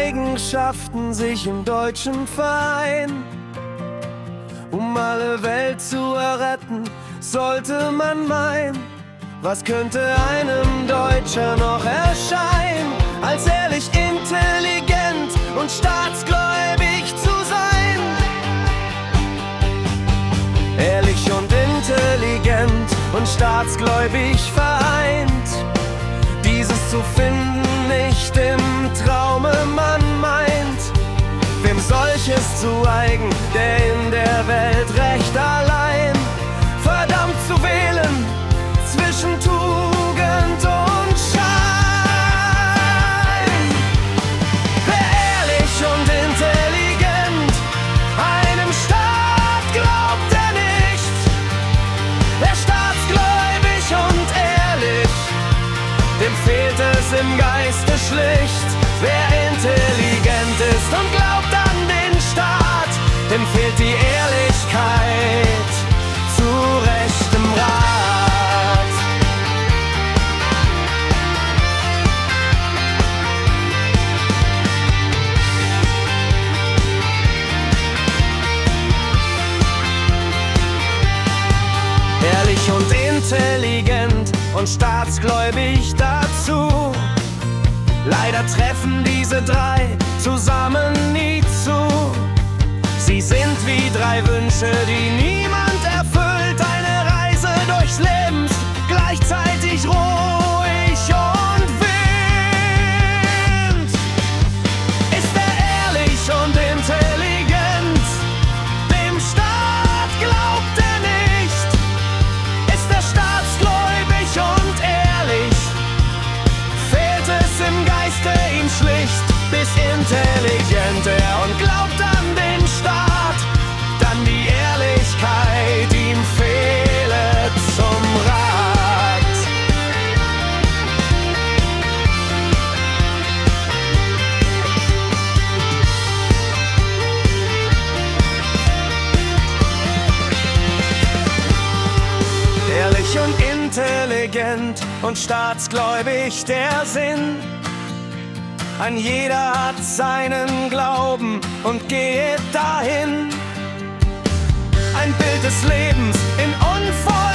Eigenschaften sich im Deutschen vereinen. Um alle Welt zu erretten, sollte man meinen, was könnte einem Deutscher noch erscheinen, als ehrlich, intelligent und staatsgläubig zu sein. Ehrlich und intelligent und staatsgläubig vereint, dieses zu finden nicht im Traume man meint. Wem solches zu eigen, der in der Welt recht allein, verdammt zu wählen zwischen Tugend und Schein. Wer ehrlich und intelligent einem Staat glaubt er nicht, wer staatsgläubig und ehrlich, dem fehlt es im Geiste schlicht. Wer intelligent ist und glaubt an den Staat, dem fehlt die Ehrlichkeit zu rechtem Rat. Ehrlich und intelligent und staatsgläubig dazu. Leider treffen diese drei zusammen nie zu. Sie sind wie drei Wünsche, die niemand erfüllt. Eine Reise durchs Leben, gleichzeitig ruhig und wild. Ist er ehrlich und intelligent, dem Staat glaubt er nicht. Ist er staatsgläubig und ehrlich, fehlt es im Geiste ihm schlicht. Bis intelligent er und glaubt an den Staat, dann die Ehrlichkeit ihm fehle zum Rat. Ehrlich und intelligent und staatsgläubig der Sinn. Ein jeder hat seinen Glauben und geht dahin. Ein Bild des Lebens in Unvollkommenheit.